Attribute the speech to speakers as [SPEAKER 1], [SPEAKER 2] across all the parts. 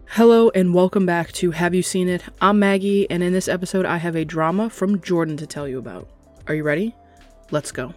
[SPEAKER 1] Hello and welcome back to Have You Seen It? I'm Maggie, and in this episode I have a drama from Jordan to tell you about. Are you ready? Let's go.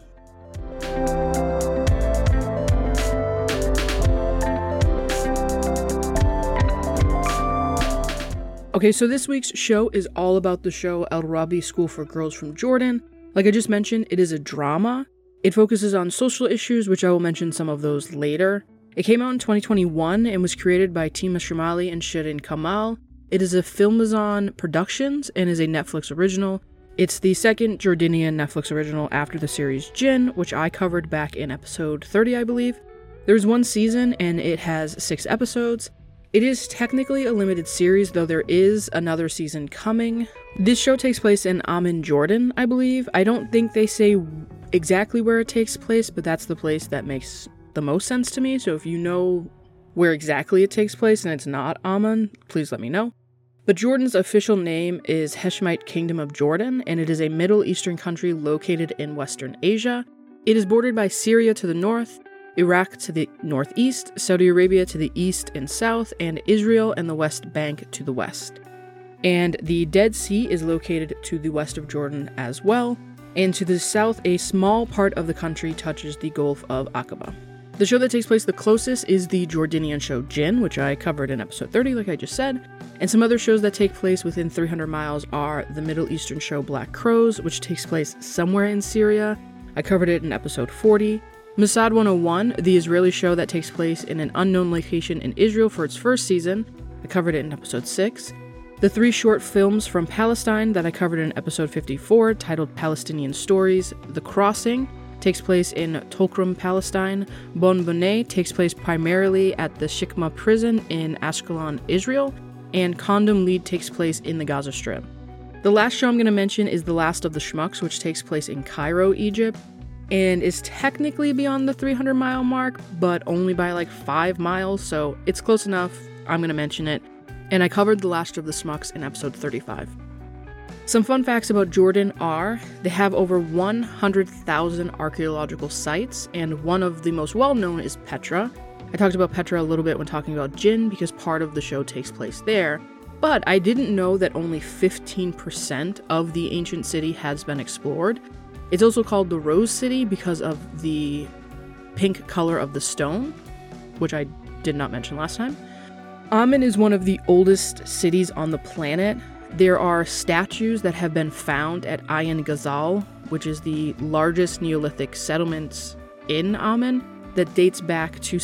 [SPEAKER 1] Okay, so this week's show is all about the show El Rabi School for Girls from Jordan. Like I just mentioned, it is a drama. It focuses on social issues, which I will mention some of those later. It came out in 2021 and was created by Tima Shamali and Shirin Kamal. It is a Filmazon Productions and is a Netflix original. It's the second Jordanian Netflix original after the series Jinn, which I covered back in episode 30, I believe. There's one season and it has 6 episodes. It is technically a limited series, though there is another season coming. This show takes place in Amman, Jordan, I believe. I don't think they say exactly where it takes place, but that's the place that makes the most sense to me. So if you know where exactly it takes place and it's not Amman, please let me know. But Jordan's official name is Hashemite Kingdom of Jordan, and it is a Middle Eastern country located in Western Asia. It is bordered by Syria to the north, Iraq to the northeast, Saudi Arabia to the east and south, and Israel and the West Bank to the west. And the Dead Sea is located to the west of Jordan as well, and to the south a small part of the country touches the Gulf of Aqaba. The show that takes place the closest is the Jordanian show Jinn, which I covered in episode 30, like I just said, and some other shows that take place within 300 miles are the Middle Eastern show Black Crows, which takes place somewhere in Syria. I covered it in episode 40. Mossad 101, the Israeli show that takes place in an unknown location in Israel for its first season. I covered it in episode 6. The 3 short films from Palestine that I covered in episode 54, titled Palestinian Stories. The Crossing takes place in Tulkrum, Palestine. Bon Bonnet takes place primarily at the Shikma prison in Ashkelon, Israel. And Condom Lead takes place in the Gaza Strip. The last show I'm going to mention is The Last of the Schmucks, which takes place in Cairo, Egypt, and is technically beyond the 300-mile mark, but only by like 5 miles, so it's close enough. I'm going to mention it. And I covered The Last of the Schmucks in episode 35. Some fun facts about Jordan are, they have over 100,000 archaeological sites, and one of the most well-known is Petra. I talked about Petra a little bit when talking about Jinn because part of the show takes place there, but I didn't know that only 15% of the ancient city has been explored. It's also called the Rose City because of the pink color of the stone, which I did not mention last time. Amman is one of the oldest cities on the planet. There are statues that have been found at Ayin Ghazal, which is the largest Neolithic settlement in Amman that dates back to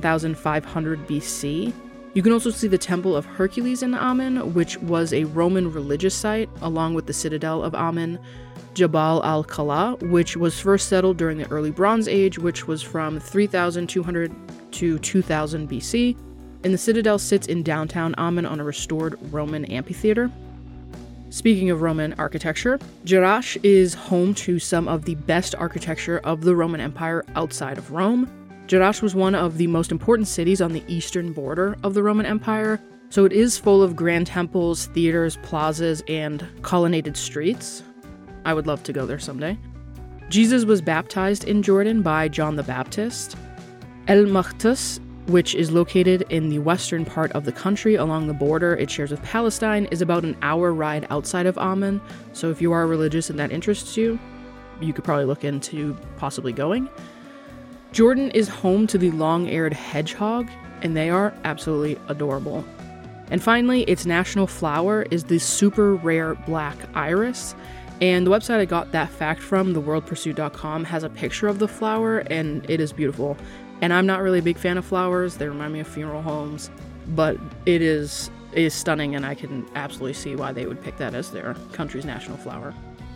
[SPEAKER 1] 7,500 BC. You can also see the Temple of Hercules in Amman, which was a Roman religious site, along with the citadel of Amman, Jabal al-Kala, which was first settled during the early Bronze Age, which was from 3,200 to 2,000 BC. And the citadel sits in downtown Amman on a restored Roman amphitheater. Speaking of Roman architecture, Jerash is home to some of the best architecture of the Roman Empire outside of Rome. Jerash was one of the most important cities on the eastern border of the Roman Empire, so it is full of grand temples, theaters, plazas, and colonnaded streets. I would love to go there someday. Jesus was baptized in Jordan by John the Baptist. El Makhtus, which is located in the western part of the country along the border it shares with Palestine, is about an hour ride outside of Amman, so if you are religious and that interests you, you could probably look into possibly going. Jordan is home to the long-eared hedgehog, and they are absolutely adorable. And finally, its national flower is the super rare black iris, and the website I got that fact from, theworldpursuit.com, has a picture of the flower, and it is beautiful. And I'm not really a big fan of flowers. They remind me of funeral homes, but it is stunning, and I can absolutely see why they would pick that as their country's national flower.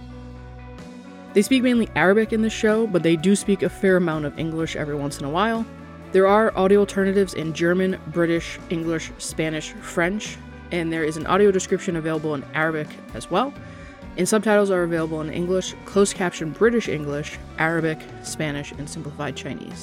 [SPEAKER 1] They speak mainly Arabic in this show, but they do speak a fair amount of English every once in a while. There are audio alternatives in German, British, English, Spanish, French, and there is an audio description available in Arabic as well. And subtitles are available in English, closed caption British English, Arabic, Spanish, and simplified Chinese.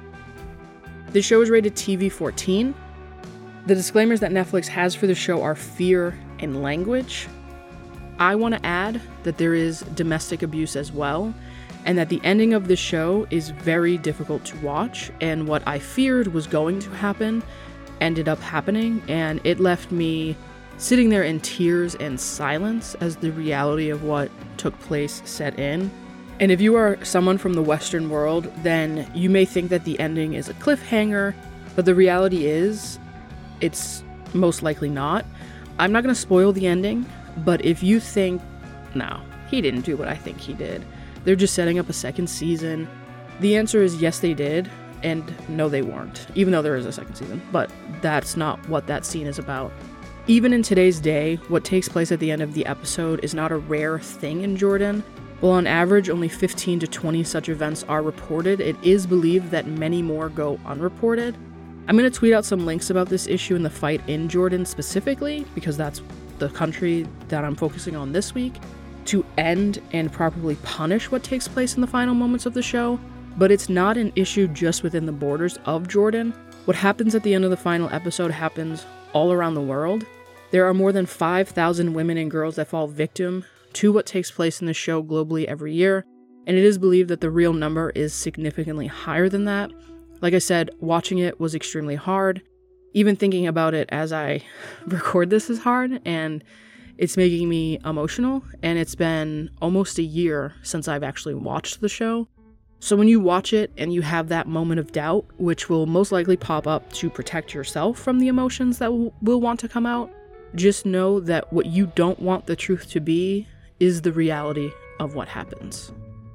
[SPEAKER 1] The show is rated TV-14. The disclaimers that Netflix has for the show are fear and language. I want to add that there is domestic abuse as well, and that the ending of the show is very difficult to watch, and what I feared was going to happen ended up happening, and it left me sitting there in tears and silence as the reality of what took place set in. And if you are someone from the Western world, then you may think that the ending is a cliffhanger, but the reality is, it's most likely not. I'm not going to spoil the ending, but if you think, no, he didn't do what I think he did, they're just setting up a second season, the answer is yes, they did, and no, they weren't, even though there is a second season, but that's not what that scene is about. Even in today's day, what takes place at the end of the episode is not a rare thing in Jordan. While on average only 15 to 20 such events are reported, it is believed that many more go unreported. I'm going to tweet out some links about this issue and the fight in Jordan specifically, because that's the country that I'm focusing on this week, to end and properly punish what takes place in the final moments of the show. But it's not an issue just within the borders of Jordan. What happens at the end of the final episode happens all around the world. There are more than 5,000 women and girls that fall victim to what takes place in the show globally every year, and it is believed that the real number is significantly higher than that. Like I said, watching it was extremely hard. Even thinking about it as I record this is hard, and it's making me emotional, and it's been almost a year since I've actually watched the show. So when you watch it and you have that moment of doubt, which will most likely pop up to protect yourself from the emotions that will want to come out, just know that what you don't want the truth to be is the reality of what happens.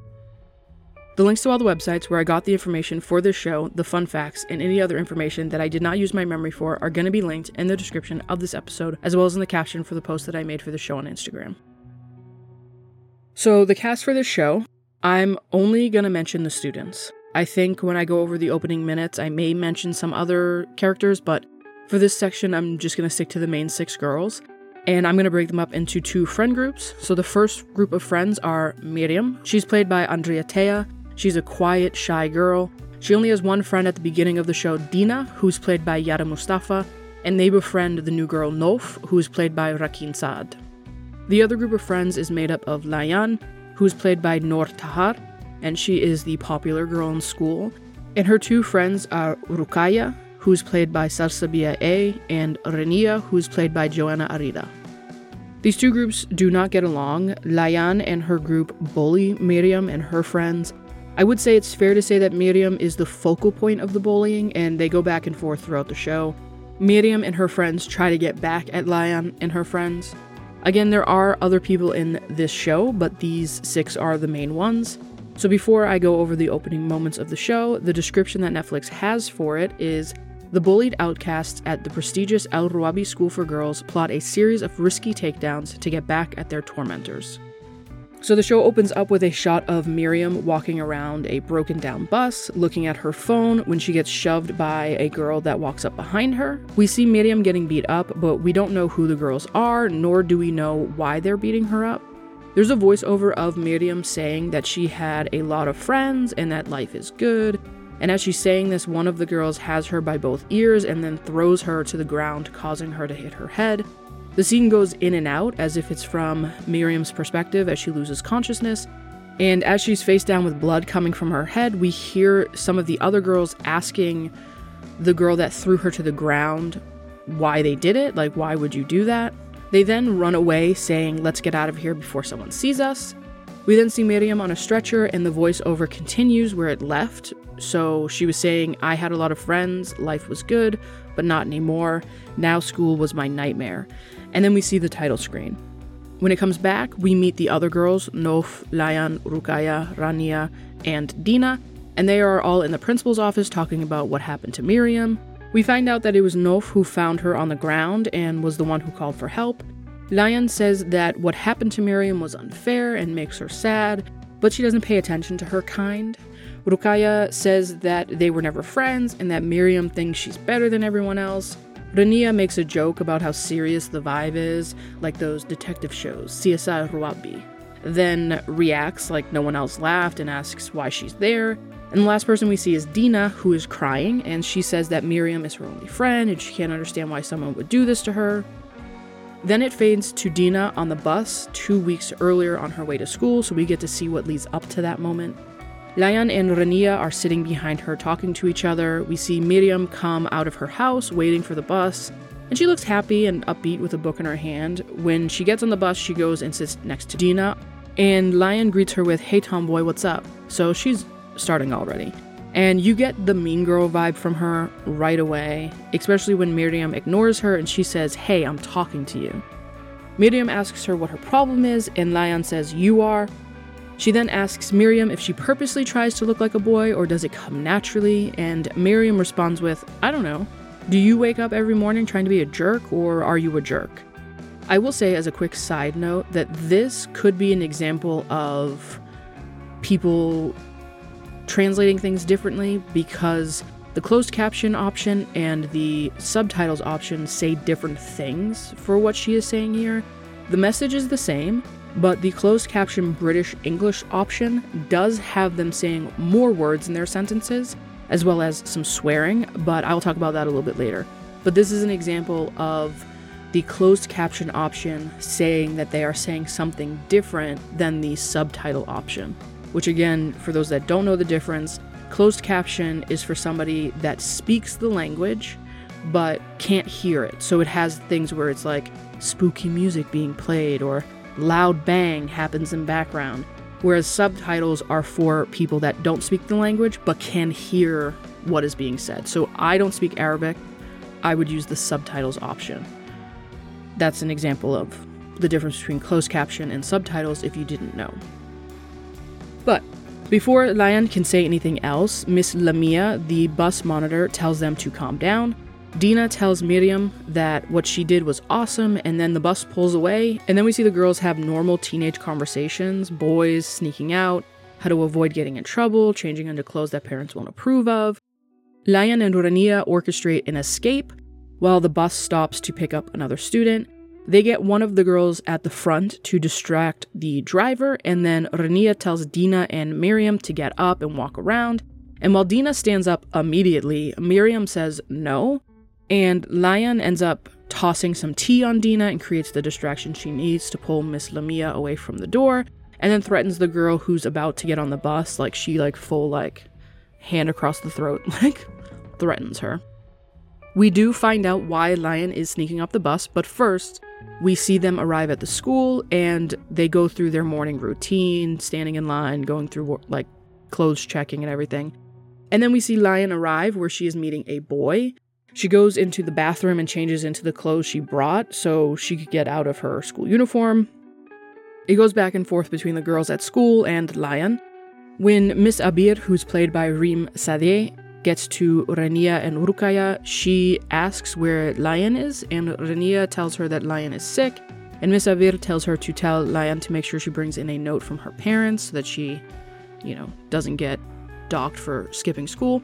[SPEAKER 1] The links to all the websites where I got the information for this show, the fun facts, and any other information that I did not use my memory for are going to be linked in the description of this episode, as well as in the caption for the post that I made for the show on Instagram. So the cast for this show, I'm only going to mention the students. I think when I go over the opening minutes, I may mention some other characters, but for this section, I'm just going to stick to the main 6 girls. And I'm going to break them up into 2 friend groups. So the first group of friends are Miriam. She's played by Andrea Tea. She's a quiet, shy girl. She only has one friend at the beginning of the show, Dina, who's played by Yara Mustafa. And they befriend the new girl, Nof, who is played by Rakin Saad. The other group of friends is made up of Layan, who's played by Noor Tahar. And she is the popular girl in school. And her 2 friends are Rukaya, who's played by Sarsabia A, and Renia, who's played by Joanna Arida. These 2 groups do not get along. Layan and her group bully Miriam and her friends. I would say it's fair to say that Miriam is the focal point of the bullying, and they go back and forth throughout the show. Miriam and her friends try to get back at Layan and her friends. Again, there are other people in this show, but these 6 are the main ones. So before I go over the opening moments of the show, the description that Netflix has for it is: the bullied outcasts at the prestigious Al Ruwabi School for Girls plot a series of risky takedowns to get back at their tormentors. So the show opens up with a shot of Miriam walking around a broken down bus, looking at her phone when she gets shoved by a girl that walks up behind her. We see Miriam getting beat up, but we don't know who the girls are, nor do we know why they're beating her up. There's a voiceover of Miriam saying that she had a lot of friends and that life is good. And as she's saying this, one of the girls has her by both ears and then throws her to the ground, causing her to hit her head. The scene goes in and out as if it's from Miriam's perspective as she loses consciousness. And as she's face down with blood coming from her head, we hear some of the other girls asking the girl that threw her to the ground why they did it. Like, why would you do that? They then run away saying, let's get out of here before someone sees us. We then see Miriam on a stretcher, and the voiceover continues where it left. So she was saying, I had a lot of friends, life was good, but not anymore. Now school was my nightmare. And then we see the title screen. When it comes back, we meet the other girls, Nof, Layan, Rukaya, Rania, and Dina, and they are all in the principal's office talking about what happened to Miriam. We find out that it was Nof who found her on the ground and was the one who called for help. Layan says that what happened to Miriam was unfair and makes her sad, but she doesn't pay attention to her kind. Rukaya says that they were never friends and that Miriam thinks she's better than everyone else. Rania makes a joke about how serious the vibe is, like those detective shows, CSI Ruwabi. Then reacts like no one else laughed and asks why she's there. And the last person we see is Dina, who is crying, and she says that Miriam is her only friend and she can't understand why someone would do this to her. Then it fades to Dina on the bus 2 weeks earlier on her way to school, so we get to see what leads up to that moment. Layan and Rania are sitting behind her talking to each other. We see Miriam come out of her house waiting for the bus, and she looks happy and upbeat with a book in her hand. When she gets on the bus, she goes and sits next to Dina, and Layan greets her with, "Hey tomboy, what's up?" So she's starting already. And you get the mean girl vibe from her right away, especially when Miriam ignores her and she says, "Hey, I'm talking to you." Miriam asks her what her problem is, and Layan says, "You are." She then asks Miriam if she purposely tries to look like a boy or does it come naturally, and Miriam responds with, "I don't know. Do you wake up every morning trying to be a jerk, or are you a jerk?" I will say as a quick side note that this could be an example of people translating things differently, because the closed caption option and the subtitles option say different things for what she is saying here. The message is the same, but the closed caption British English option does have them saying more words in their sentences, as well as some swearing, but I will talk about that a little bit later. But this is an example of the closed caption option saying that they are saying something different than the subtitle option, which again, for those that don't know the difference, closed caption is for somebody that speaks the language but can't hear it. So it has things where it's like spooky music being played or loud bang happens in background, whereas subtitles are for people that don't speak the language but can hear what is being said. So I don't speak Arabic, I would use the subtitles option. That's an example of the difference between closed caption and subtitles if you didn't know. But before Layan can say anything else, Miss Lamia, the bus monitor, tells them to calm down. Dina tells Miriam that what she did was awesome, and then the bus pulls away, and then we see the girls have normal teenage conversations, boys sneaking out, how to avoid getting in trouble, changing into clothes that parents won't approve of. Layan and Rania orchestrate an escape while the bus stops to pick up another student. They get one of the girls at the front to distract the driver, and then Rania tells Dina and Miriam to get up and walk around. And while Dina stands up immediately, Miriam says no, and Layan ends up tossing some tea on Dina and creates the distraction she needs to pull Miss Lamia away from the door, and then threatens the girl who's about to get on the bus, like she full hand across the throat, threatens her. We do find out why Layan is sneaking up the bus, but first, we see them arrive at the school, and they go through their morning routine, standing in line, going through, clothes checking and everything. And then we see Layan arrive, where she is meeting a boy. She goes into the bathroom and changes into the clothes she brought, so she could get out of her school uniform. It goes back and forth between the girls at school and Layan. When Miss Abir, who's played by Reem Sadeh, gets to Rania and Rukaya, she asks where Layan is, and Rania tells her that Layan is sick, and Miss Abir tells her to tell Layan to make sure she brings in a note from her parents so that she, doesn't get docked for skipping school.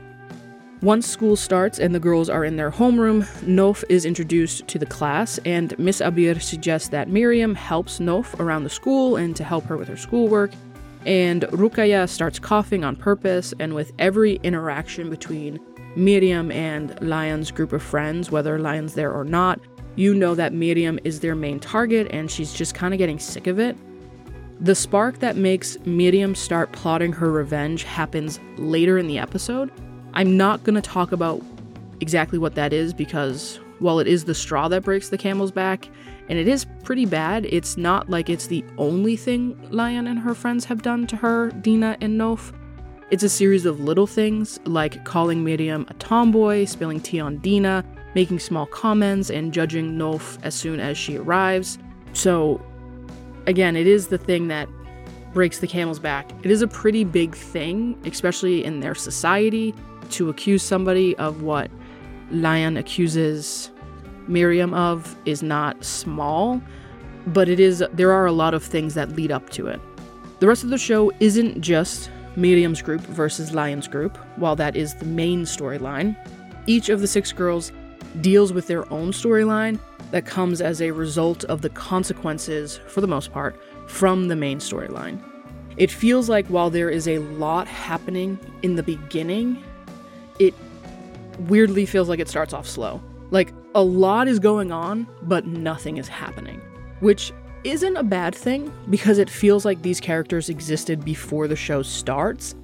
[SPEAKER 1] Once school starts and the girls are in their homeroom, Nof is introduced to the class, and Miss Abir suggests that Miriam helps Nof around the school and to help her with her schoolwork. And Rukaya starts coughing on purpose, and with every interaction between Miriam and Layan's group of friends, whether Layan's there or not, you know that Miriam is their main target and she's just kind of getting sick of it. The spark that makes Miriam start plotting her revenge happens later in the episode. I'm not going to talk about exactly what that is because while it is the straw that breaks the camel's back, and it is pretty bad, it's not like it's the only thing Layan and her friends have done to her, Dina and Nof. It's a series of little things, like calling Miriam a tomboy, spilling tea on Dina, making small comments, and judging Nof as soon as she arrives. So, again, it is the thing that breaks the camel's back. It is a pretty big thing, especially in their society, to accuse somebody of what Layan accuses Miriam of is not small, but there are a lot of things that lead up to it. The rest of the show isn't just Miriam's group versus Layan's group, while that is the main storyline. Each of the 6 girls deals with their own storyline that comes as a result of the consequences, for the most part, from the main storyline. It feels like while there is a lot happening in the beginning, it weirdly feels like it starts off slow. A lot is going on, but nothing is happening. Which isn't a bad thing, because it feels like these characters existed before the show starts,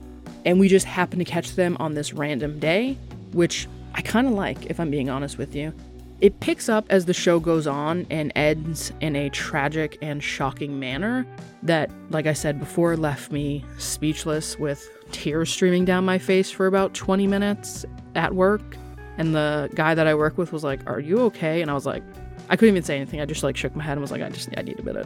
[SPEAKER 1] and we just happen to catch them on this random day, which I kind of like, if I'm being honest with you. It picks up as the show goes on and ends in a tragic and shocking manner that, like I said before, left me speechless with tears streaming down my face for about 20 minutes at work. And the guy that I work with was like, "Are you okay?" And I was like, I couldn't even say anything. I just like shook my head and was like, I need a minute.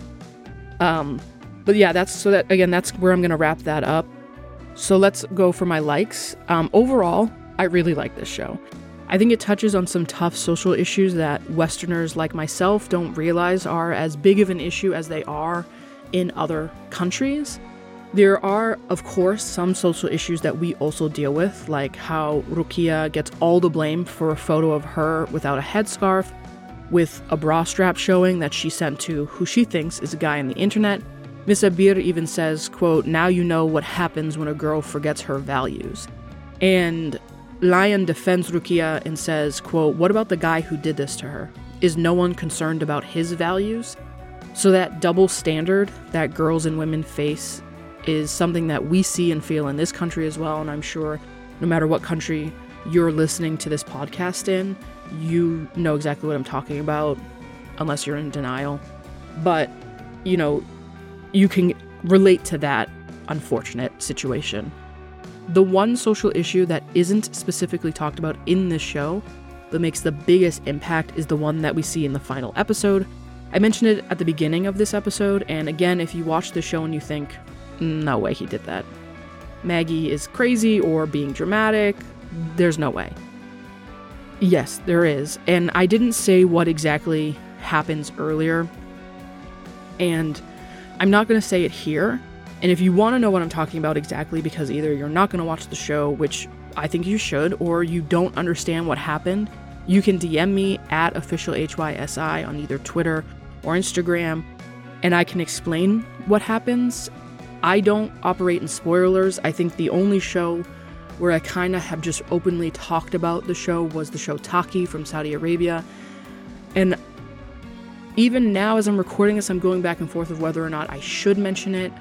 [SPEAKER 1] But yeah, that's where I'm going to wrap that up. So let's go for my likes. Overall, I really like this show. I think it touches on some tough social issues that Westerners like myself don't realize are as big of an issue as they are in other countries. There are, of course, some social issues that we also deal with, like how Rukia gets all the blame for a photo of her without a headscarf, with a bra strap showing that she sent to who she thinks is a guy on the internet. Miss Abir even says, quote, "Now you know what happens when a girl forgets her values." And Lion defends Rukia and says, quote, "What about the guy who did this to her? Is no one concerned about his values?" So that double standard that girls and women face is something that we see and feel in this country as well. And I'm sure no matter what country you're listening to this podcast in, you know exactly what I'm talking about, unless you're in denial. But, you know, you can relate to that unfortunate situation. The one social issue that isn't specifically talked about in this show that makes the biggest impact is the one that we see in the final episode. I mentioned it at the beginning of this episode, and again, if you watch the show and you think, no way he did that, Maggie is crazy or being dramatic, there's no way. Yes, there is, and I didn't say what exactly happens earlier, and I'm not going to say it here. And if you want to know what I'm talking about exactly, because either you're not going to watch the show, which I think you should, or you don't understand what happened, you can DM me at officialhysi on either Twitter or Instagram, and I can explain what happens. I don't operate in spoilers. I think the only show where I kind of have just openly talked about the show was the show Taki from Saudi Arabia. And even now, as I'm recording this, I'm going back and forth of whether or not I should mention it.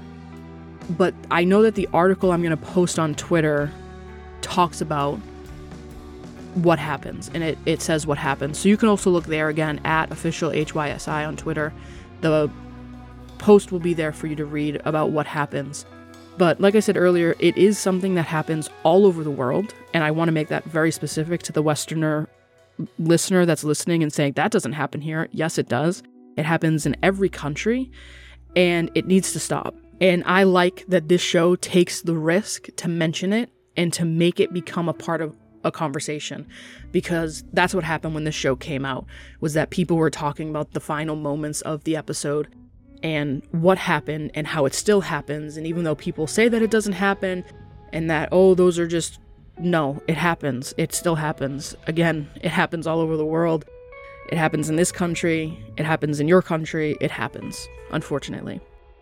[SPEAKER 1] But I know that the article I'm going to post on Twitter talks about what happens, and it says what happens. So you can also look there again at officialhysi on Twitter. The post will be there for you to read about what happens. But like I said earlier, it is something that happens all over the world, and I want to make that very specific to the Westerner listener that's listening and saying, that doesn't happen here. Yes, it does. It happens in every country, and it needs to stop. And I like that this show takes the risk to mention it and to make it become a part of a conversation, because that's what happened when this show came out, was that people were talking about the final moments of the episode and what happened and how it still happens. And even though people say that it doesn't happen and that, oh, those are just, no, it happens. It still happens. Again, it happens all over the world. It happens in this country. It happens in your country. It happens, unfortunately.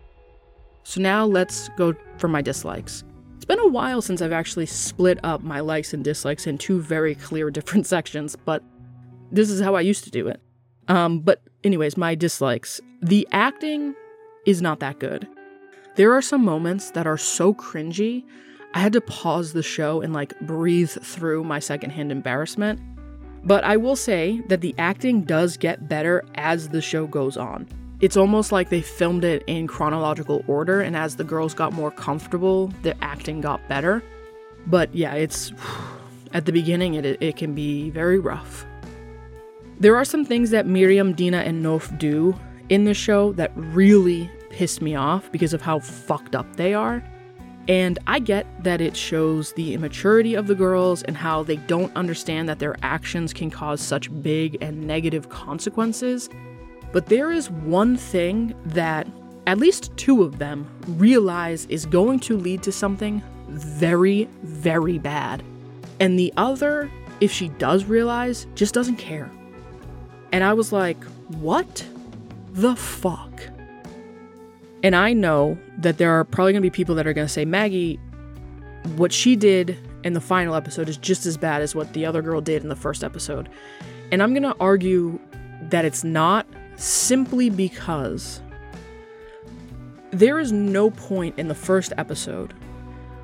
[SPEAKER 1] So now let's go for my dislikes. It's been a while since I've actually split up my likes and dislikes in two very clear different sections, but this is how I used to do it. But anyways, my dislikes. The acting is not that good. There are some moments that are so cringy, I had to pause the show and breathe through my secondhand embarrassment. But I will say that the acting does get better as the show goes on. It's almost like they filmed it in chronological order, and as the girls got more comfortable, the acting got better. But yeah, it's at the beginning, it can be very rough. There are some things that Miriam, Dina, and Nof do in this show that really piss me off because of how fucked up they are. And I get that it shows the immaturity of the girls and how they don't understand that their actions can cause such big and negative consequences. But there is one thing that at least two of them realize is going to lead to something very, very bad. And the other, if she does realize, just doesn't care. And I was like, what the fuck? And I know that there are probably going to be people that are going to say, Maggie, what she did in the final episode is just as bad as what the other girl did in the first episode. And I'm going to argue that it's not, simply because there is no point in the first episode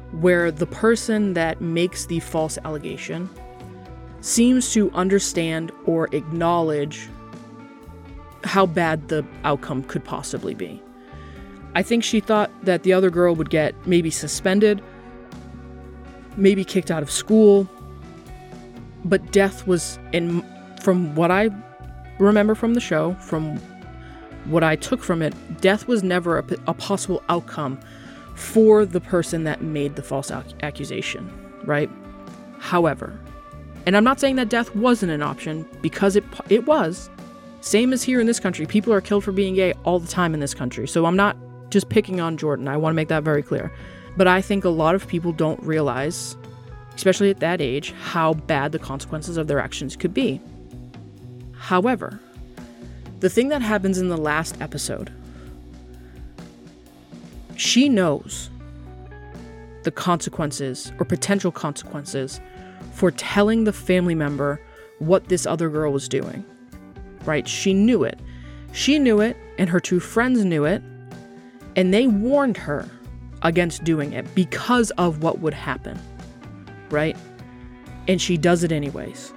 [SPEAKER 1] where the person that makes the false allegation seems to understand or acknowledge how bad the outcome could possibly be. I think she thought that the other girl would get maybe suspended, maybe kicked out of school, but death was, from what I remember from the show, from what I took from it, death was never a possible outcome for the person that made the false accusation, right? However, and I'm not saying that death wasn't an option, because it was. Same as here in this country. People are killed for being gay all the time in this country. So I'm not just picking on Jordan. I want to make that very clear. But I think a lot of people don't realize, especially at that age, how bad the consequences of their actions could be. However, the thing that happens in the last episode, she knows the consequences or potential consequences for telling the family member what this other girl was doing, right? She knew it. She knew it, and her two friends knew it, and they warned her against doing it because of what would happen, right? And she does it anyways.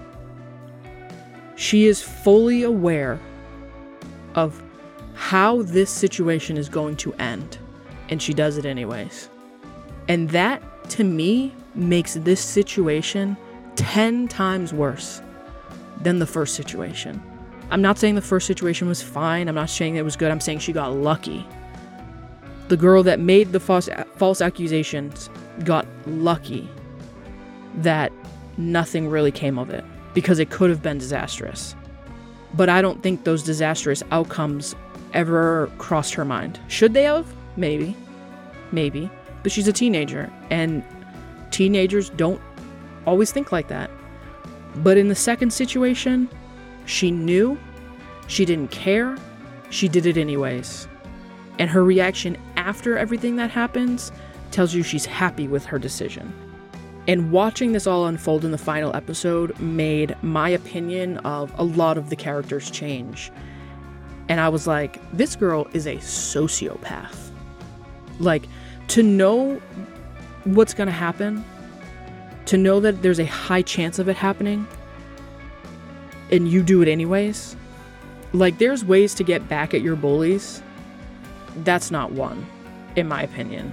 [SPEAKER 1] She is fully aware of how this situation is going to end, and she does it anyways. And that, to me, makes this situation 10 times worse than the first situation. I'm not saying the first situation was fine. I'm not saying it was good. I'm saying she got lucky. The girl that made the false accusations got lucky that nothing really came of it, because it could have been disastrous. But I don't think those disastrous outcomes ever crossed her mind. Should they have? Maybe. But she's a teenager, and teenagers don't always think like that. But in the second situation, she knew, she didn't care, she did it anyways. And her reaction after everything that happens tells you she's happy with her decision. And watching this all unfold in the final episode made my opinion of a lot of the characters change. And I was like, this girl is a sociopath. Like, to know what's gonna happen, to know that there's a high chance of it happening, and you do it anyways. Like, there's ways to get back at your bullies. That's not one, in my opinion.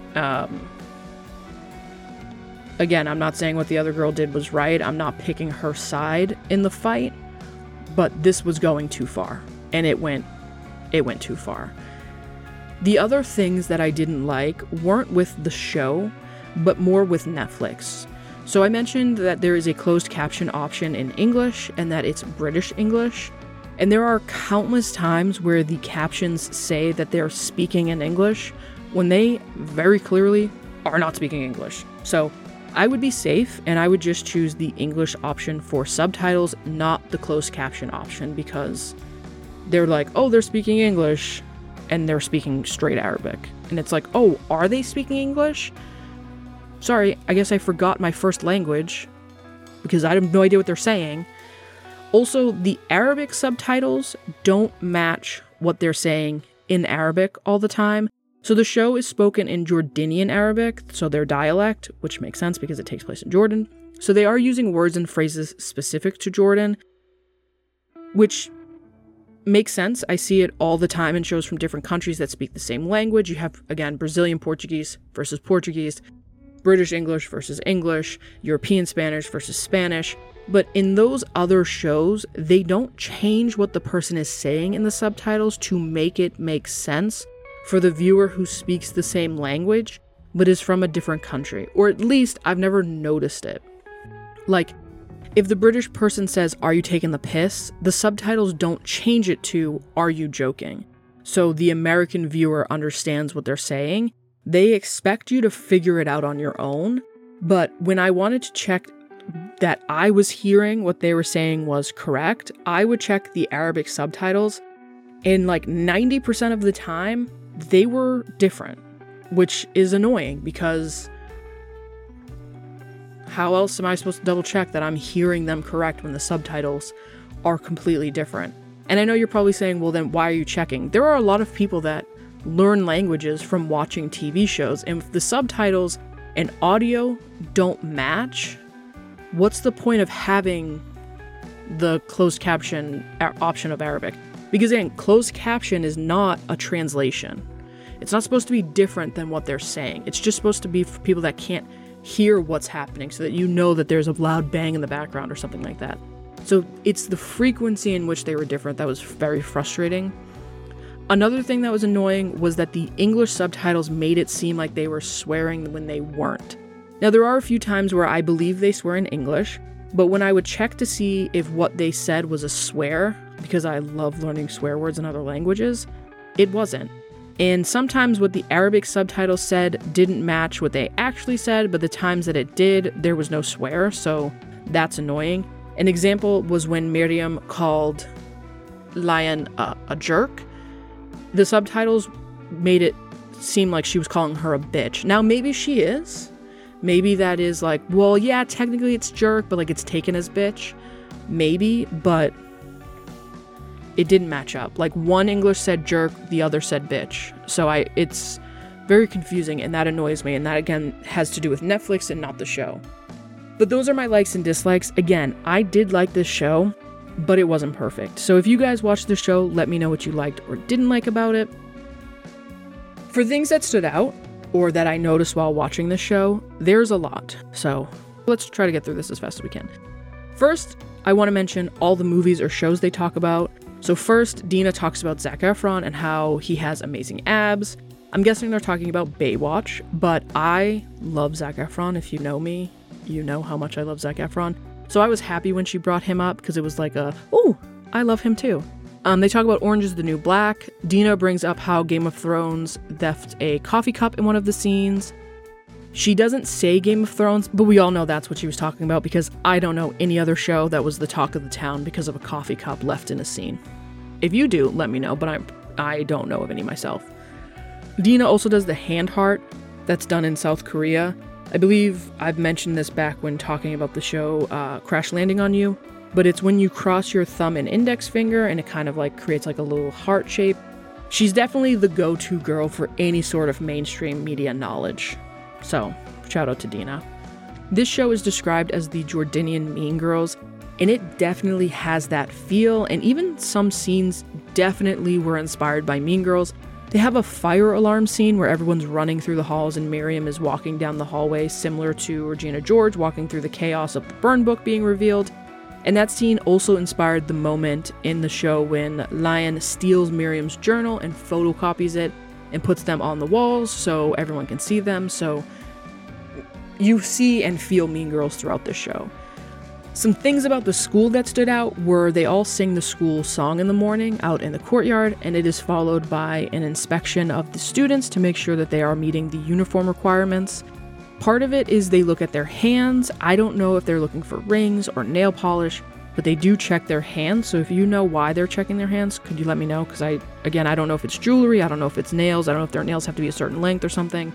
[SPEAKER 1] Again, I'm not saying what the other girl did was right. I'm not picking her side in the fight, but this was going too far, and it went too far. The other things that I didn't like weren't with the show, but more with Netflix. So I mentioned that there is a closed caption option in English and that it's British English. And there are countless times where the captions say that they're speaking in English when they very clearly are not speaking English. So I would be safe and I would just choose the English option for subtitles, not the closed caption option, because they're like, oh, they're speaking English, and they're speaking straight Arabic. And it's like, oh, are they speaking English? Sorry, I guess I forgot my first language, because I have no idea what they're saying. Also, the Arabic subtitles don't match what they're saying in Arabic all the time. So the show is spoken in Jordanian Arabic, so their dialect, which makes sense because it takes place in Jordan. So they are using words and phrases specific to Jordan, which makes sense. I see it all the time in shows from different countries that speak the same language. You have, again, Brazilian Portuguese versus Portuguese, British English versus English, European Spanish versus Spanish. But in those other shows, they don't change what the person is saying in the subtitles to make it make sense for the viewer who speaks the same language, but is from a different country. Or at least I've never noticed it. Like, if the British person says, "Are you taking the piss?" the subtitles don't change it to, "Are you joking?" So the American viewer understands what they're saying. They expect you to figure it out on your own. But when I wanted to check that I was hearing what they were saying was correct, I would check the Arabic subtitles, and like 90% of the time, they were different, which is annoying because how else am I supposed to double check that I'm hearing them correct when the subtitles are completely different? And I know you're probably saying, well, then why are you checking? There are a lot of people that learn languages from watching TV shows, and if the subtitles and audio don't match, what's the point of having the closed caption option of Arabic? Because again, closed caption is not a translation. It's not supposed to be different than what they're saying. It's just supposed to be for people that can't hear what's happening, so that you know that there's a loud bang in the background or something like that. So it's the frequency in which they were different that was very frustrating. Another thing that was annoying was that the English subtitles made it seem like they were swearing when they weren't. Now, there are a few times where I believe they swear in English, but when I would check to see if what they said was a swear, because I love learning swear words in other languages, it wasn't. And sometimes what the Arabic subtitles said didn't match what they actually said, but the times that it did, there was no swear, so that's annoying. An example was when Miriam called Lion a jerk. The subtitles made it seem like she was calling her a bitch. Now, maybe she is. Maybe that is like, well, yeah, technically it's jerk, but like it's taken as bitch. Maybe, but it didn't match up. Like one English said jerk, the other said bitch. So it's very confusing, and that annoys me. And that again has to do with Netflix and not the show. But those are my likes and dislikes. Again, I did like this show, but it wasn't perfect. So if you guys watched the show, let me know what you liked or didn't like about it. For things that stood out, or that I noticed while watching this show, there's a lot. So let's try to get through this as fast as we can. First, I want to mention all the movies or shows they talk about. So first, Dina talks about Zac Efron and how he has amazing abs. I'm guessing they're talking about Baywatch, but I love Zac Efron. If you know me, you know how much I love Zac Efron. So I was happy when she brought him up because it was like oh, I love him too. They talk about Orange is the New Black. Dina brings up how Game of Thrones left a coffee cup in one of the scenes. She doesn't say Game of Thrones, but we all know that's what she was talking about because I don't know any other show that was the talk of the town because of a coffee cup left in a scene. If you do, let me know, but I don't know of any myself. Dina also does the hand heart that's done in South Korea. I believe I've mentioned this back when talking about the show Crash Landing on You, but it's when you cross your thumb and index finger and it kind of like creates like a little heart shape. She's definitely the go-to girl for any sort of mainstream media knowledge. So, shout out to Dina. This show is described as the Jordanian Mean Girls, and it definitely has that feel, and even some scenes definitely were inspired by Mean Girls. They have a fire alarm scene where everyone's running through the halls and Miriam is walking down the hallway, similar to Regina George walking through the chaos of the burn book being revealed. And that scene also inspired the moment in the show when Lion steals Miriam's journal and photocopies it and puts them on the walls so everyone can see them. So you see and feel Mean Girls throughout the show. Some things about the school that stood out were they all sing the school song in the morning out in the courtyard, and it is followed by an inspection of the students to make sure that they are meeting the uniform requirements. Part of it is they look at their hands. I don't know if they're looking for rings or nail polish, but they do check their hands. So if you know why they're checking their hands, could you let me know? Because I don't know if it's jewelry, I don't know if it's nails, I don't know if their nails have to be a certain length or something.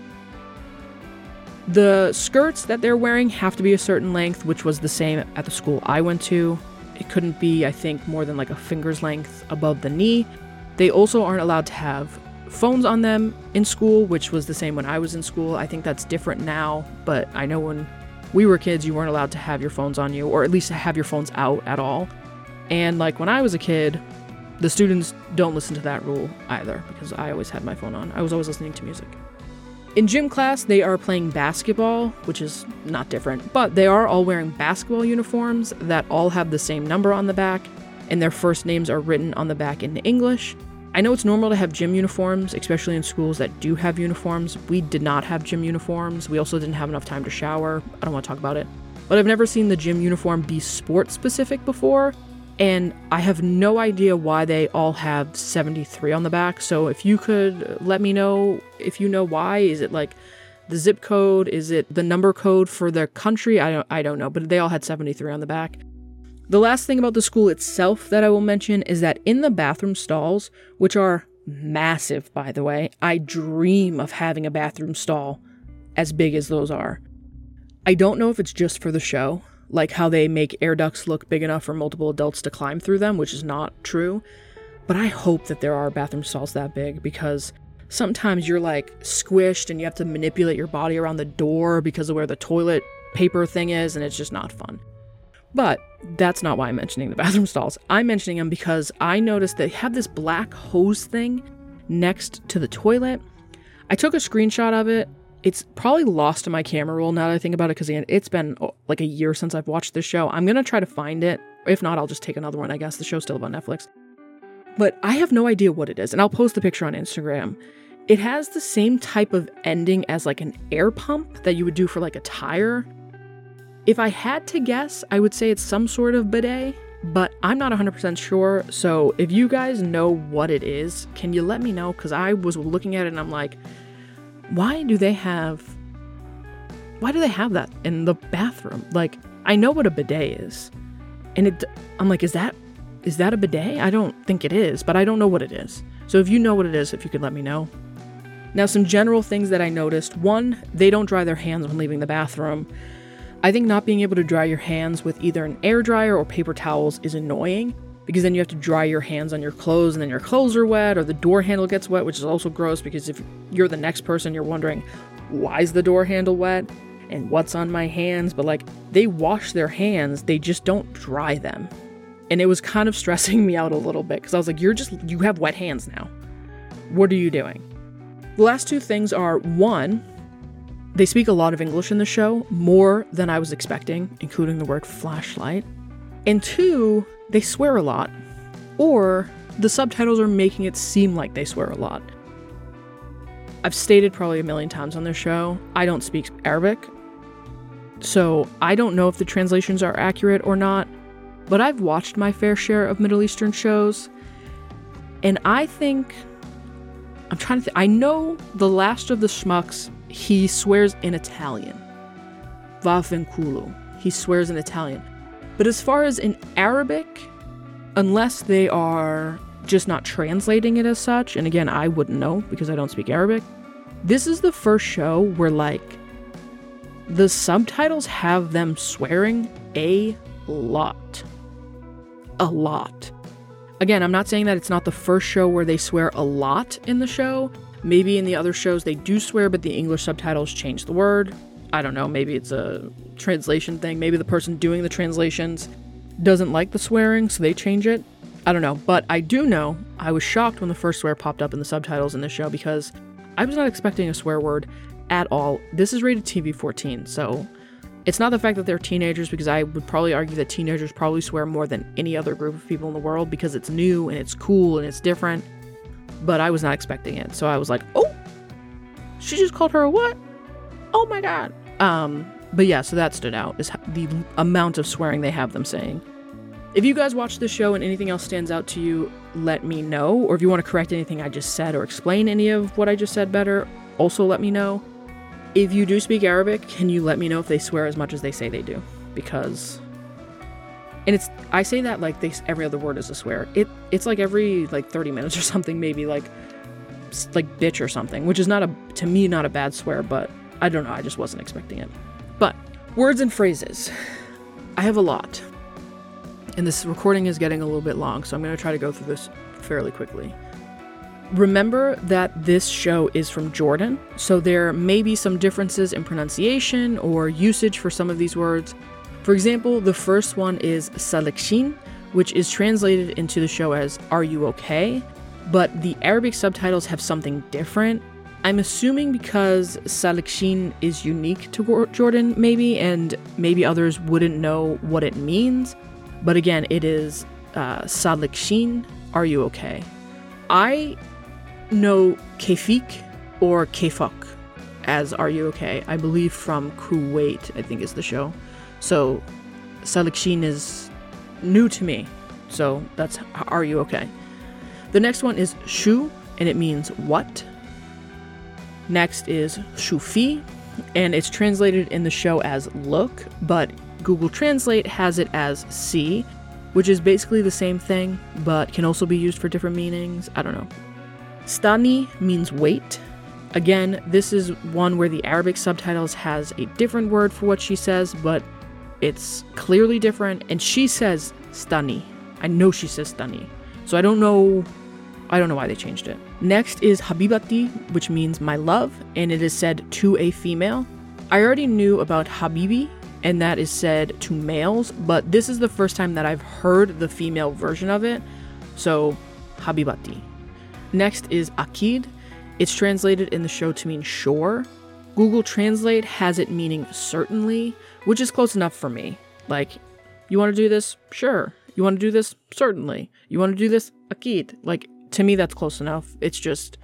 [SPEAKER 1] The skirts that they're wearing have to be a certain length, which was the same at the school I went to. It couldn't be, I think, more than like a finger's length above the knee. They also aren't allowed to have phones on them in school, which was the same when I was in school. I think that's different now, but I know when we were kids, you weren't allowed to have your phones on you, or at least have your phones out at all. And like when I was a kid, the students don't listen to that rule either, because I always had my phone on. I was always listening to music. In gym class, they are playing basketball, which is not different, but they are all wearing basketball uniforms that all have the same number on the back, and their first names are written on the back in English. I know it's normal to have gym uniforms, especially in schools that do have uniforms. We did not have gym uniforms. We also didn't have enough time to shower. I don't want to talk about it. But I've never seen the gym uniform be sport-specific before, and I have no idea why they all have 73 on the back. So if you could let me know if you know why. Is it like the zip code? Is it the number code for their country? I don't know, but they all had 73 on the back. The last thing about the school itself that I will mention is that in the bathroom stalls, which are massive, by the way, I dream of having a bathroom stall as big as those are. I don't know if it's just for the show, like how they make air ducts look big enough for multiple adults to climb through them, which is not true, but I hope that there are bathroom stalls that big, because Sometimes you're like squished and you have to manipulate your body around the door because of where the toilet paper thing is, and it's just not fun. But that's not why I'm mentioning the bathroom stalls. I'm mentioning them because I noticed they have this black hose thing next to the toilet. I took a screenshot of it. It's probably lost in my camera roll now that I think about it, because it's been like a year since I've watched this show. I'm going to try to find it. If not, I'll just take another one, I guess. The show's still up on Netflix. But I have no idea what it is, and I'll post the picture on Instagram. It has the same type of ending as like an air pump that you would do for like a tire. If I had to guess, I would say it's some sort of bidet, but I'm not 100% sure. So if you guys know what it is, can you let me know? Because I was looking at it and I'm like, why do they have that in the bathroom? Like, I know what a bidet is. And I'm like, is that a bidet? I don't think it is, but I don't know what it is. So if you know what it is, if you could let me know. Now, some general things that I noticed. One, they don't dry their hands when leaving the bathroom. I think not being able to dry your hands with either an air dryer or paper towels is annoying, because then you have to dry your hands on your clothes and then your clothes are wet, or the door handle gets wet, which is also gross because if you're the next person, you're wondering, why is the door handle wet and what's on my hands? But like, they wash their hands, they just don't dry them. And it was kind of stressing me out a little bit because I was like, you have wet hands now. What are you doing? The last two things are, one, they speak a lot of English in the show, more than I was expecting, including the word flashlight. And two, they swear a lot, or the subtitles are making it seem like they swear a lot. I've stated probably a million times on this show, I don't speak Arabic, so I don't know if the translations are accurate or not, but I've watched my fair share of Middle Eastern shows, and I think, I know the last of the schmucks, he swears in Italian. Vaffanculo. He swears in Italian. But as far as in Arabic, unless they are just not translating it as such, and again, I wouldn't know because I don't speak Arabic, this is the first show where, like, the subtitles have them swearing a lot. A lot. Again, I'm not saying that it's not the first show where they swear a lot in the show. Maybe in the other shows they do swear, but the English subtitles change the word. I don't know, maybe it's a translation thing. Maybe the person doing the translations doesn't like the swearing, so they change it. I don't know, but I do know I was shocked when the first swear popped up in the subtitles in this show because I was not expecting a swear word at all. This is rated TV 14, so it's not the fact that they're teenagers, because I would probably argue that teenagers probably swear more than any other group of people in the world because it's new and it's cool and it's different, but I was not expecting it. So I was like, oh, she just called her a what? Oh my god. But yeah, so that stood out, is the amount of swearing they have them saying. If you guys watch this show and anything else stands out to you, let me know. Or if you want to correct anything I just said or explain any of what I just said better, also let me know. If you do speak Arabic, can you let me know if they swear as much as they say they do? Because, and I say that like every other word is a swear. It's like every like 30 minutes or something, maybe like bitch or something, which is to me not a bad swear, but I don't know, I just wasn't expecting it. But words and phrases, I have a lot, and this recording is getting a little bit long, so I'm going to try to go through this fairly quickly. Remember that this show is from Jordan, so there may be some differences in pronunciation or usage for some of these words. For example, the first one is Salikshin, which is translated into the show as "Are you okay?" But the Arabic subtitles have something different. I'm assuming because Salikshin is unique to Jordan, maybe, and maybe others wouldn't know what it means. But again, it is Salikshin, "Are you okay?" I know Kefik or Kefak as "Are you okay?" I believe from Kuwait, I think is the show. So Salikshin is new to me. So that's "Are you okay?" The next one is Shu, and it means what. Next is Shufi, and it's translated in the show as look, but Google Translate has it as see, which is basically the same thing, but can also be used for different meanings. I don't know. Stani means wait. Again, this is one where the Arabic subtitles has a different word for what she says, but it's clearly different, and she says stani. I know she says stani. So I don't know I don't know why they changed it. Next is Habibati, which means my love, and it is said to a female. I already knew about Habibi, and that is said to males, but this is the first time that I've heard the female version of it, so Habibati. Next is Akid. It's translated in the show to mean sure. Google Translate has it meaning certainly, which is close enough for me. Like, you want to do this? Sure. You want to do this? Certainly. You want to do this? Akid. Like, to me, that's close enough. It's just,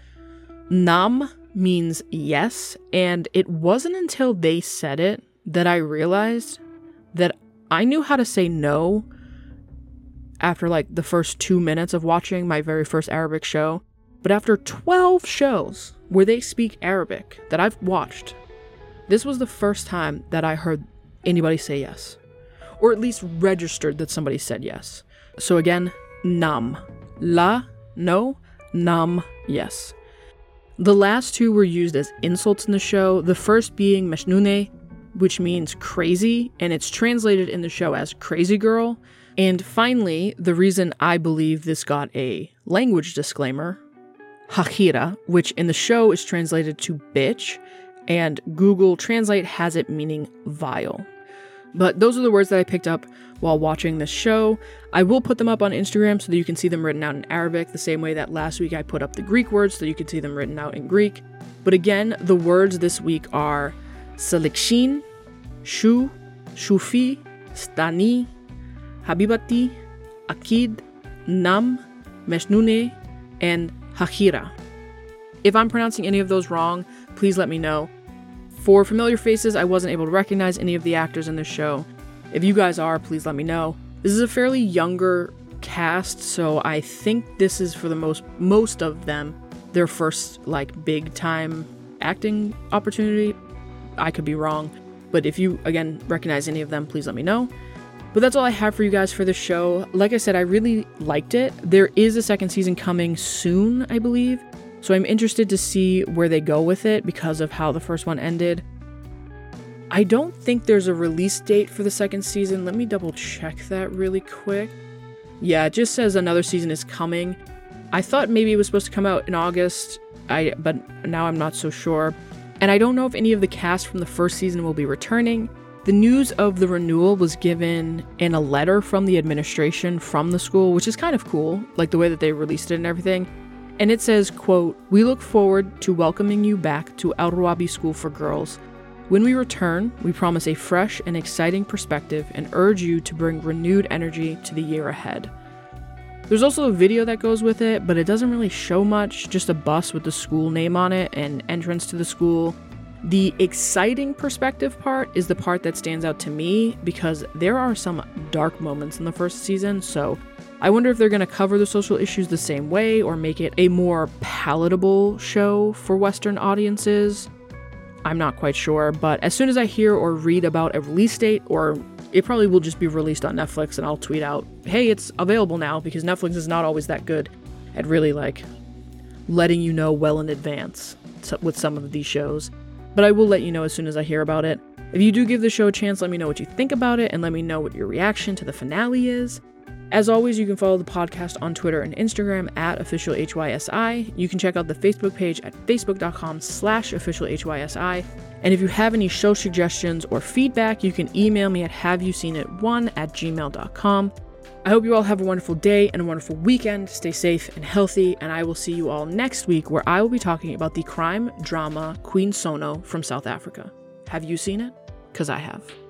[SPEAKER 1] nam means yes, and it wasn't until they said it that I realized that I knew how to say no after like the first 2 minutes of watching my very first Arabic show. But after 12 shows where they speak Arabic that I've watched, this was the first time that I heard anybody say yes. Or at least registered that somebody said yes. So again, nam. La, no. Nam, yes. The last two were used as insults in the show, the first being Meshnune, which means crazy, and it's translated in the show as crazy girl. And finally, the reason I believe this got a language disclaimer, Hachira, which in the show is translated to bitch, and Google Translate has it meaning vile. But those are the words that I picked up while watching this show. I will put them up on Instagram so that you can see them written out in Arabic, the same way that last week I put up the Greek words so you could see them written out in Greek. But again, the words this week are Salikshin, Shu, Shufi, Stani, Habibati, Akid, Nam, Meshnune, and Hachira. If I'm pronouncing any of those wrong, please let me know. For familiar faces, I wasn't able to recognize any of the actors in this show. If you guys are, please let me know. This is a fairly younger cast, so I think this is for the most of them their first like big time acting opportunity. I could be wrong, but if you again recognize any of them, please let me know. But that's all I have for you guys for this show. Like I said, I really liked it. There is a second season coming soon, I believe. So I'm interested to see where they go with it because of how the first one ended. I don't think there's a release date for the second season. Let me double check that really quick. Yeah, it just says another season is coming. I thought maybe it was supposed to come out in August, but now I'm not so sure. And I don't know if any of the cast from the first season will be returning. The news of the renewal was given in a letter from the administration from the school, which is kind of cool, like the way that they released it and everything. And it says, quote, "We look forward to welcoming you back to Al Rawabi School for Girls. When we return, we promise a fresh and exciting perspective and urge you to bring renewed energy to the year ahead." There's also a video that goes with it, but it doesn't really show much, just a bus with the school name on it and entrance to the school. The exciting perspective part is the part that stands out to me because there are some dark moments in the first season, so I wonder if they're going to cover the social issues the same way or make it a more palatable show for Western audiences. I'm not quite sure, but as soon as I hear or read about a release date, or it probably will just be released on Netflix and I'll tweet out, hey, it's available now, because Netflix is not always that good at really like letting you know well in advance with some of these shows. But I will let you know as soon as I hear about it. If you do give the show a chance, let me know what you think about it and let me know what your reaction to the finale is. As always, you can follow the podcast on Twitter and Instagram at officialhysi. You can check out the Facebook page at facebook.com/officialhysi. And if you have any show suggestions or feedback, you can email me at haveyouseenit1@gmail.com. I hope you all have a wonderful day and a wonderful weekend. Stay safe and healthy, and I will see you all next week where I will be talking about the crime drama Queen Sono from South Africa. Have you seen it? Because I have.